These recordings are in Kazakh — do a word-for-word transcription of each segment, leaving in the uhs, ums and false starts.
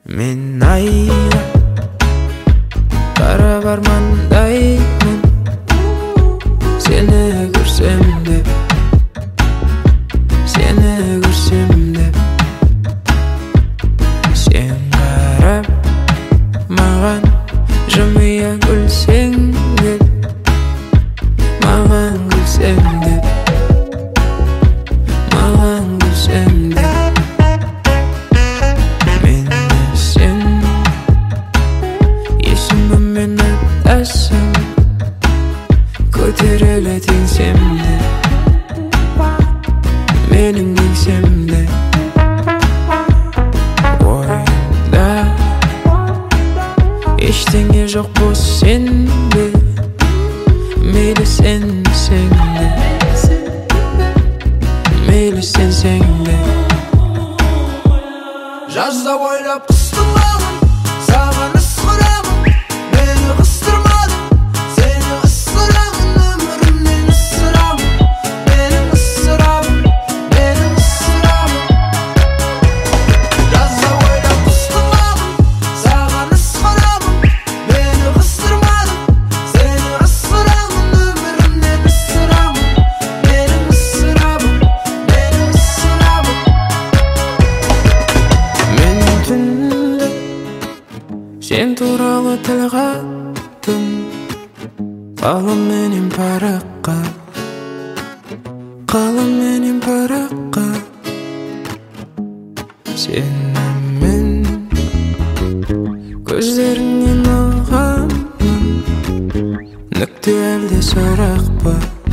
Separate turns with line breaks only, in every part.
Мен айға қарап армандаймын, сені көрсем деп, сені көрсем деп. Сен қарап маған жымия күлсең деп, маған күлсең деп, маған күлсең деп. Көтерілі теңсемде, менің еңсемде. Ойда ештеңе жоқ бос сенде, мейлі сенсең де, мейлі сенсең де. Жазда ойлап қыстың ағын, саған ысқырамын, мені қыстырмадың. Сен туралы тіл қаттым, қалам менен параққа, қалам менен параққа. Сенімен көздеріңнен ұғамын, нүкте әлде сұрақ па,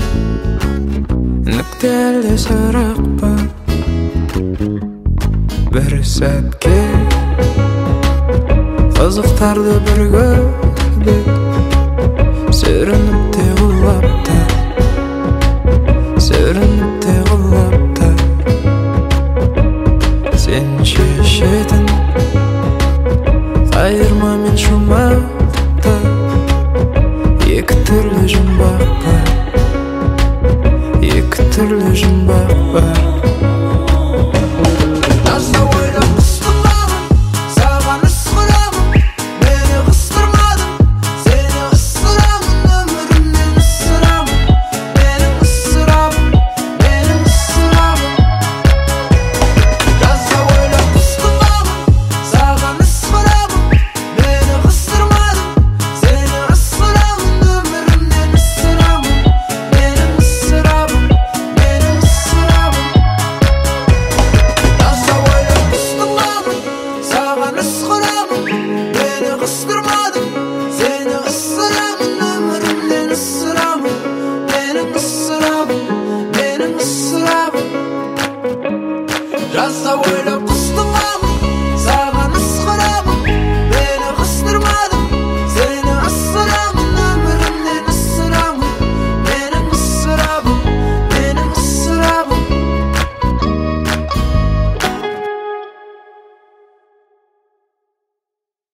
нүкте әлде сұрақ па. Бір сәтке қызықтарды бір көрдік, сүрініп те құлап та.